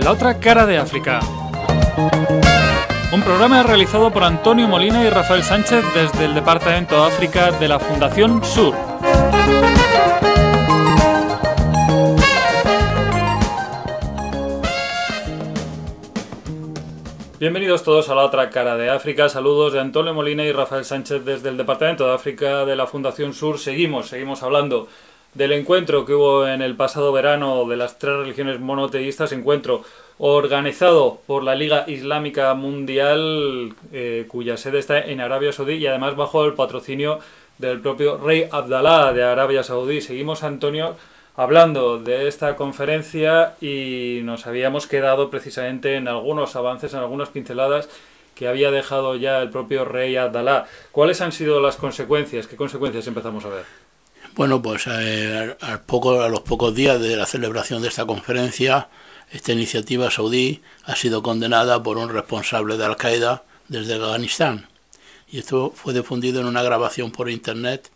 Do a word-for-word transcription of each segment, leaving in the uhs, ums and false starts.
La otra cara de África. Un programa realizado por Antonio Molina y Rafael Sánchez desde el Departamento de África de la Fundación Sur. Bienvenidos todos a La otra cara de África. Saludos de Antonio Molina y Rafael Sánchez desde el Departamento de África de la Fundación Sur. Seguimos, seguimos hablando del encuentro que hubo en el pasado verano de las tres religiones monoteístas, encuentro organizado por la Liga Islámica Mundial, eh, cuya sede está en Arabia Saudí y además bajo el patrocinio del propio rey Abdalá de Arabia Saudí. Seguimos, Antonio, hablando de esta conferencia y nos habíamos quedado precisamente en algunos avances, en algunas pinceladas que había dejado ya el propio rey Abdalá. ¿Cuáles han sido las consecuencias? ¿Qué consecuencias empezamos a ver? Bueno, pues eh, al poco, a los pocos días de la celebración de esta conferencia, esta iniciativa saudí ha sido condenada por un responsable de Al-Qaeda desde Afganistán. Y esto fue difundido en una grabación por internet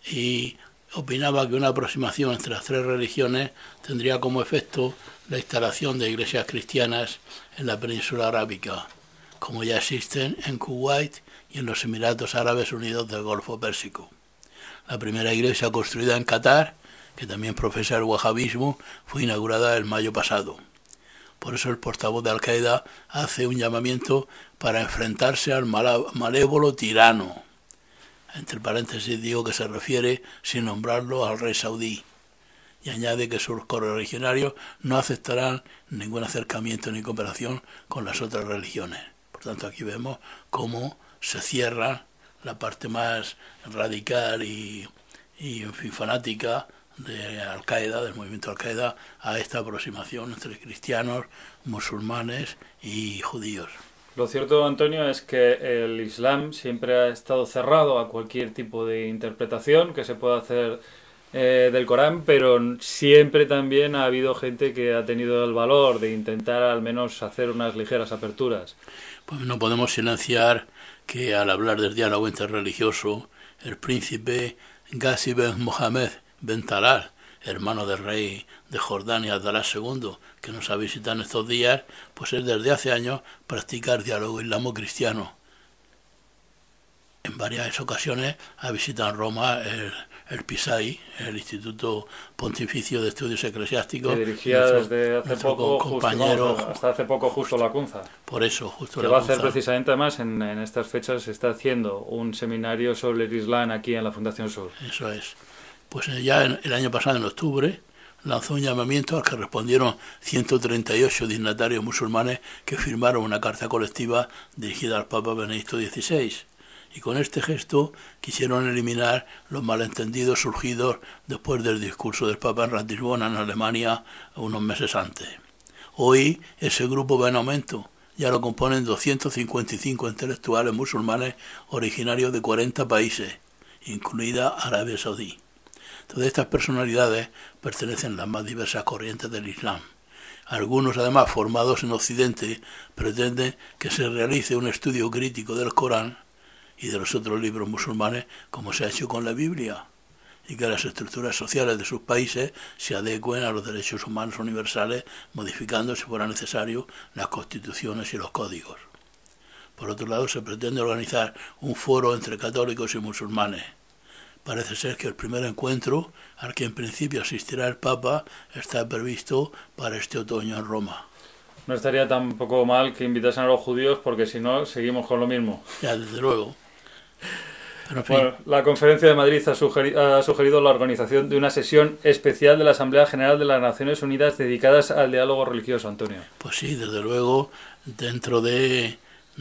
y opinaba que una aproximación entre las tres religiones tendría como efecto la instalación de iglesias cristianas en la península arábica, como ya existen en Kuwait y en los Emiratos Árabes Unidos del Golfo Pérsico. La primera iglesia construida en Qatar, que también profesa el wahabismo, fue inaugurada en mayo pasado. Por eso el portavoz de Al-Qaeda hace un llamamiento para enfrentarse al malévolo tirano. Entre paréntesis digo que se refiere, sin nombrarlo, al rey saudí. Y añade que sus correligionarios no aceptarán ningún acercamiento ni cooperación con las otras religiones. Por tanto, aquí vemos cómo se cierra la parte más radical y, y en fin, fanática de Al-Qaeda, del movimiento Al-Qaeda, a esta aproximación entre cristianos, musulmanes y judíos. Lo cierto, Antonio, es que el Islam siempre ha estado cerrado a cualquier tipo de interpretación que se pueda hacer eh, del Corán, pero siempre también ha habido gente que ha tenido el valor de intentar al menos hacer unas ligeras aperturas. Pues no podemos silenciar que al hablar del diálogo interreligioso, el príncipe Ghazi ben Mohammed ben Talal, hermano del rey de Jordania Abdalá segundo, que nos ha visitado en estos días, pues es desde hace años practicar diálogo islamo-cristiano. En varias ocasiones ha visitado en Roma el, el PISAI, el Instituto Pontificio de Estudios Eclesiásticos. Que dirigía nuestro, desde hace poco, compañero, justo, hasta hace poco justo Lacunza. Por eso, justo Que va a hacer precisamente, además, en, en estas fechas se está haciendo un seminario sobre el Islam aquí en la Fundación Sur. Eso es. Pues ya en, el año pasado, en octubre, lanzó un llamamiento al que respondieron ciento treinta y ocho dignatarios musulmanes que firmaron una carta colectiva dirigida al Papa Benedicto dieciséis. Y con este gesto quisieron eliminar los malentendidos surgidos después del discurso del Papa en Ratisbona, en Alemania, unos meses antes. Hoy ese grupo va en aumento. Ya lo componen doscientos cincuenta y cinco intelectuales musulmanes originarios de cuarenta países, incluida Arabia Saudí. Todas estas personalidades pertenecen a las más diversas corrientes del Islam. Algunos, además, formados en Occidente, pretenden que se realice un estudio crítico del Corán y de los otros libros musulmanes, como se ha hecho con la Biblia, y que las estructuras sociales de sus países se adecuen a los derechos humanos universales, modificando, si fuera necesario, las constituciones y los códigos. Por otro lado, se pretende organizar un foro entre católicos y musulmanes. Parece ser que el primer encuentro, al que en principio asistirá el Papa, está previsto para este otoño en Roma. No estaría tampoco mal que invitasen a los judíos, porque si no, seguimos con lo mismo. Ya, desde luego. Pero, en fin. Bueno, la Conferencia de Madrid ha sugerido, ha sugerido la organización de una sesión especial de la Asamblea General de las Naciones Unidas dedicadas al diálogo religioso, Antonio. Pues sí, desde luego, dentro de,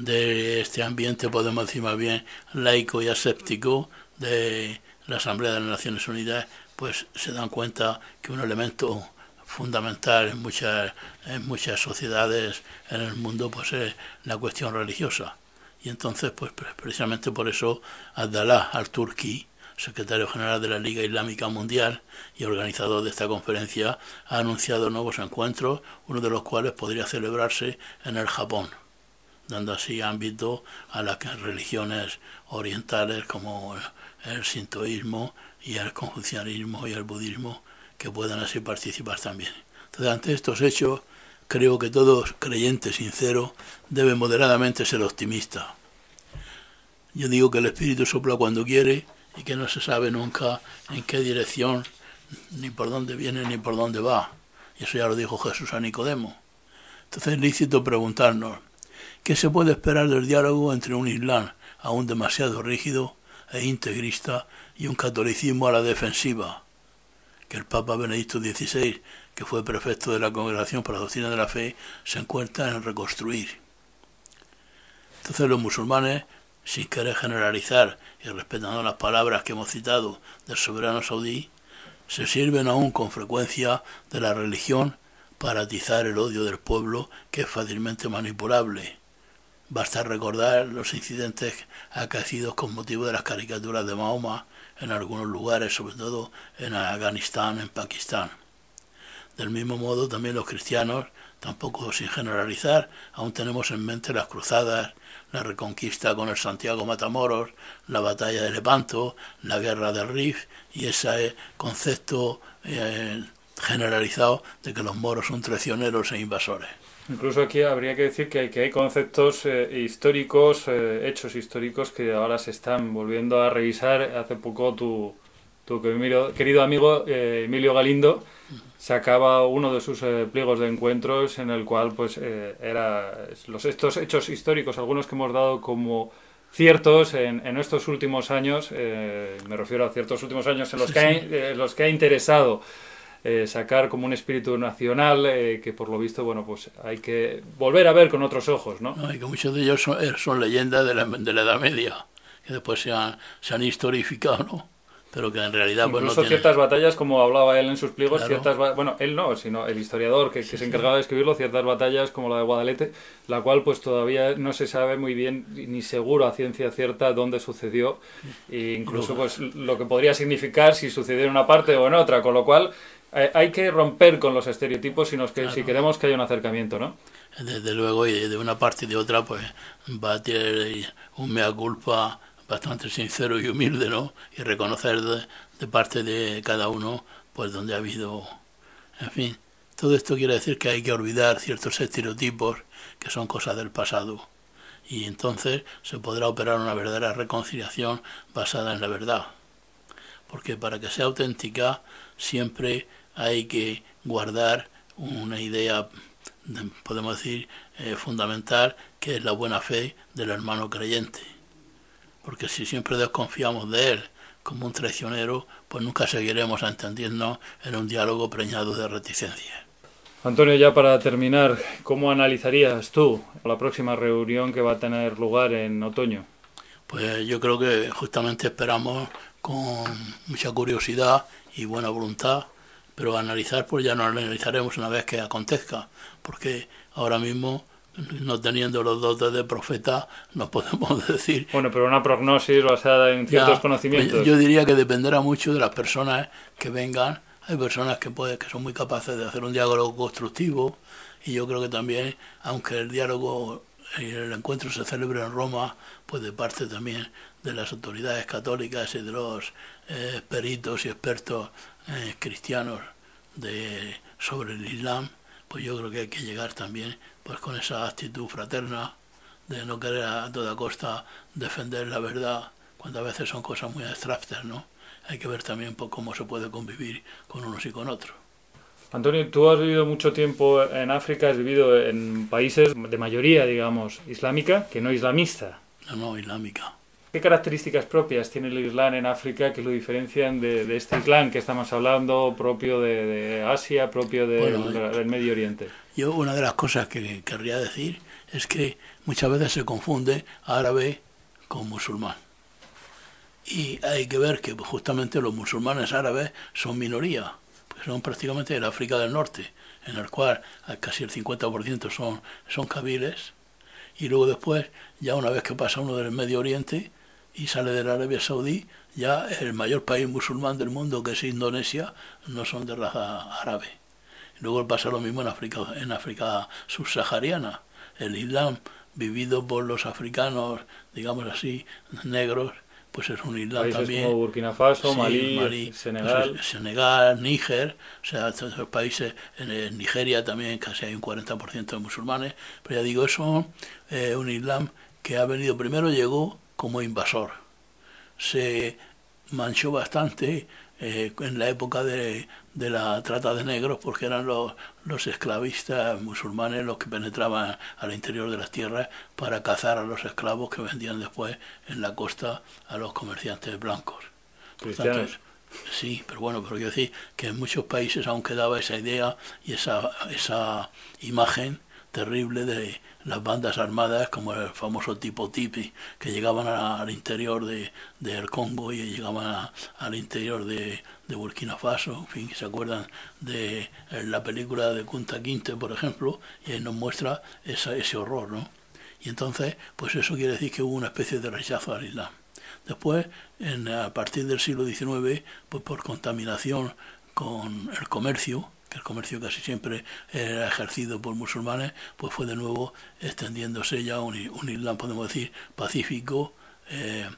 de este ambiente, podemos decir más bien laico y aséptico de la Asamblea de las Naciones Unidas, pues se dan cuenta que un elemento fundamental en muchas, en muchas sociedades en el mundo pues es la cuestión religiosa. Y entonces, pues precisamente por eso, Abdalá al-Turki, secretario general de la Liga Islámica Mundial y organizador de esta conferencia, ha anunciado nuevos encuentros, uno de los cuales podría celebrarse en el Japón, dando así ámbito a las religiones orientales como el sintoísmo y el confucianismo y el budismo, que puedan así participar también. Entonces, ante estos hechos, creo que todo creyente sincero debe moderadamente ser optimista. Yo digo que el Espíritu sopla cuando quiere y que no se sabe nunca en qué dirección, ni por dónde viene, ni por dónde va. Y eso ya lo dijo Jesús a Nicodemo. Entonces es lícito preguntarnos, ¿qué se puede esperar del diálogo entre un Islam aún demasiado rígido e integrista y un catolicismo a la defensiva? Que el Papa Benedicto dieciséis, que fue prefecto de la Congregación para la Doctrina de la Fe, se encuentra en reconstruir. Entonces los musulmanes, sin querer generalizar y respetando las palabras que hemos citado del soberano saudí, se sirven aún con frecuencia de la religión para atizar el odio del pueblo, que es fácilmente manipulable. Basta recordar los incidentes acaecidos con motivo de las caricaturas de Mahoma en algunos lugares, sobre todo en Afganistán, en Pakistán. Del mismo modo, también los cristianos, tampoco sin generalizar, aún tenemos en mente las cruzadas, la reconquista con el Santiago Matamoros, la batalla de Lepanto, la guerra del Rif y ese concepto eh, generalizado de que los moros son traicioneros e invasores. Incluso aquí habría que decir que hay, que hay conceptos eh, históricos, eh, hechos históricos que ahora se están volviendo a revisar. Hace poco tu, tu querido amigo eh, Emilio Galindo sacaba uno de sus eh, pliegos de encuentros en el cual pues eh, era los estos hechos históricos, algunos que hemos dado como ciertos en, en estos últimos años, eh, me refiero a ciertos últimos años en los, sí, que, sí. Ha, eh, los que ha interesado eh, sacar como un espíritu nacional eh, que por lo visto, bueno, pues hay que volver a ver con otros ojos, ¿no? No, y que muchos de ellos son, son leyendas de la, de la Edad Media, que después se han, se han historificado, ¿no? Pero que en realidad incluso pues no ciertas tiene... batallas, como hablaba él en sus pliegos, claro. ciertas bueno, él no, sino el historiador que, que sí, se encargaba sí. de escribirlo, ciertas batallas como la de Guadalete, la cual pues todavía no se sabe muy bien ni seguro a ciencia cierta dónde sucedió, e incluso no. pues lo que podría significar si sucedió en una parte o en otra, con lo cual eh, hay que romper con los estereotipos si, nos que, claro. si queremos que haya un acercamiento, ¿no? Desde luego, y de una parte y de otra pues va a tener un mea culpa bastante sincero y humilde, ¿no? Y reconocer de, de parte de cada uno, pues donde ha habido, en fin, todo esto quiere decir que hay que olvidar ciertos estereotipos que son cosas del pasado, y entonces se podrá operar una verdadera reconciliación basada en la verdad, porque para que sea auténtica siempre hay que guardar una idea, podemos decir, eh, fundamental, que es la buena fe del hermano creyente. Porque si siempre desconfiamos de él como un traicionero, pues nunca seguiremos entendiendo en un diálogo preñado de reticencias. Antonio, ya para terminar, ¿cómo analizarías tú la próxima reunión que va a tener lugar en otoño? Pues yo creo que justamente esperamos con mucha curiosidad y buena voluntad, pero analizar pues ya no analizaremos una vez que acontezca, porque ahora mismo, no teniendo los dotes de profeta, no podemos decir... Bueno, pero una prognosis basada en ciertos ya, conocimientos. Pues yo diría que dependerá mucho de las personas que vengan. Hay personas que, puede, que son muy capaces de hacer un diálogo constructivo, y yo creo que también, aunque el diálogo y el encuentro se celebre en Roma, pues de parte también de las autoridades católicas y de los eh, peritos y expertos eh, cristianos de, sobre el Islam, pues yo creo que hay que llegar también pues con esa actitud fraterna de no querer a toda costa defender la verdad, cuando a veces son cosas muy abstractas, ¿no? Hay que ver también pues, cómo se puede convivir con unos y con otros. Antonio, tú has vivido mucho tiempo en África, has vivido en países de mayoría, digamos, islámica, que no islamista. No, no, islámica. ¿Qué características propias tiene el Islam en África que lo diferencian de, de este Islam que estamos hablando, propio de, de Asia, propio de, bueno, de, del Medio Oriente? Yo una de las cosas que querría decir es que muchas veces se confunde árabe con musulmán. Y hay que ver que justamente los musulmanes árabes son minoría, porque son prácticamente de la África del Norte, en el cual casi el cincuenta por ciento son, son kabiles, y luego después, ya una vez que pasa uno del Medio Oriente y sale de la Arabia Saudí, ya el mayor país musulmán del mundo, que es Indonesia, no son de raza árabe. Luego pasa lo mismo en África, en África subsahariana. El Islam, vivido por los africanos, digamos así, negros, pues es un islam países también. Como Burkina Faso, sí, Malí, Malí, Senegal. Pues Senegal, Níger, o sea, todos esos países, en Nigeria también casi hay un cuarenta por ciento de musulmanes, pero ya digo, es un, eh, un islam que ha venido, primero llegó como invasor, se manchó bastante eh, en la época de, de la trata de negros, porque eran los, los esclavistas musulmanes los que penetraban al interior de las tierras para cazar a los esclavos que vendían después en la costa a los comerciantes blancos. Por tanto, sí, pero bueno, pero quiero decir que en muchos países aún quedaba esa idea y esa, esa imagen terrible de las bandas armadas, como el famoso tipo Tipi, que llegaban a, al interior de, del Congo y llegaban a, al interior de, de Burkina Faso, en fin, ¿se acuerdan de la película de Kunta Kinte, por ejemplo? Y ahí nos muestra esa, ese horror, ¿no? Y entonces, pues eso quiere decir que hubo una especie de rechazo al Islam. Después, en, a partir del siglo diecinueve, pues por contaminación con el comercio, que el comercio casi siempre era ejercido por musulmanes, pues fue de nuevo extendiéndose ya un, un Islam, podemos decir, pacífico eh,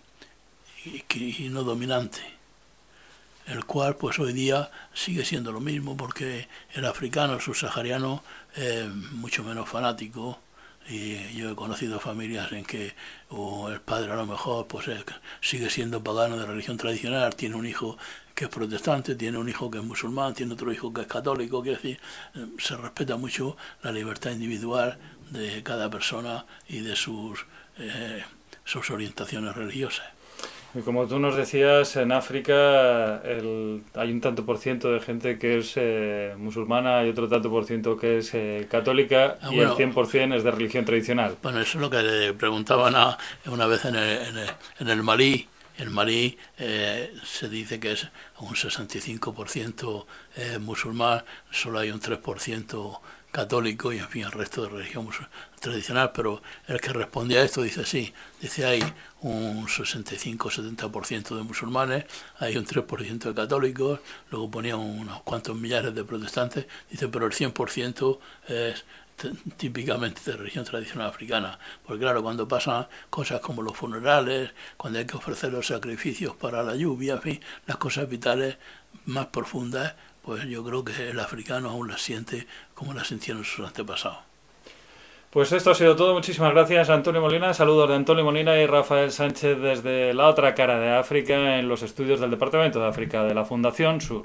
y, y no dominante, el cual pues hoy día sigue siendo lo mismo, porque el africano, el subsahariano, es mucho menos fanático. Y yo he conocido familias en que o el padre a lo mejor pues es, sigue siendo pagano de religión tradicional, tiene un hijo que es protestante, tiene un hijo que es musulmán, tiene otro hijo que es católico, quiere decir, se respeta mucho la libertad individual de cada persona y de sus, eh, sus orientaciones religiosas. Y como tú nos decías, en África el, hay un tanto por ciento de gente que es eh, musulmana y otro tanto por ciento que es eh, católica, ah, y bueno, el cien por ciento es de religión tradicional. Bueno, eso es lo que le preguntaban a, una vez en el, en el, en el Malí. En Malí eh, se dice que es un sesenta y cinco por ciento eh, musulmán, solo hay un tres por ciento católico y en fin el resto de religión tradicional, pero el que respondía a esto dice sí, dice hay un sesenta y cinco a setenta por ciento de musulmanes, hay un tres por ciento de católicos, luego ponía unos cuantos millares de protestantes, dice pero el cien por ciento es típicamente de religión tradicional africana, porque claro, cuando pasan cosas como los funerales, cuando hay que ofrecer los sacrificios para la lluvia, en fin, las cosas vitales más profundas, pues yo creo que el africano aún las siente como las sintieron sus antepasados. Pues esto ha sido todo. Muchísimas gracias, Antonio Molina. Saludos de Antonio Molina y Rafael Sánchez desde la otra cara de África, en los estudios del Departamento de África de la Fundación Sur.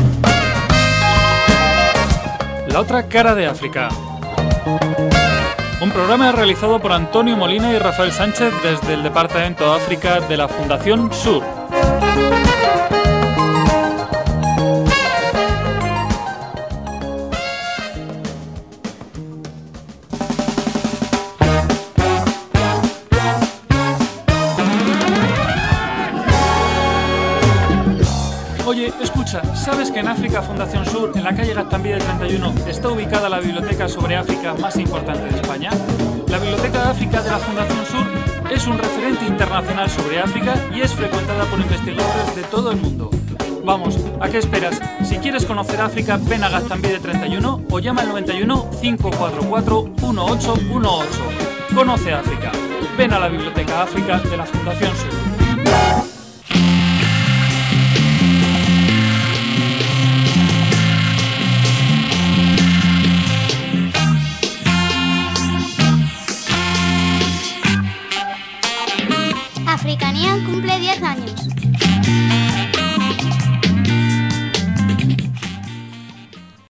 La otra cara de África. Un programa realizado por Antonio Molina y Rafael Sánchez desde el Departamento de África de la Fundación Sur. Oye, escucha, ¿sabes que en África Fundación Sur, en la calle Gaztambide treinta y uno, está ubicada la biblioteca sobre África más importante de España? La Biblioteca de África de la Fundación Sur es un referente internacional sobre África y es frecuentada por investigadores de todo el mundo. Vamos, ¿a qué esperas? Si quieres conocer África, ven a Gaztambide treinta y uno o llama al noventa y uno, cinco cuatro cuatro, uno ocho uno ocho. Conoce África. Ven a la Biblioteca África de la Fundación Sur.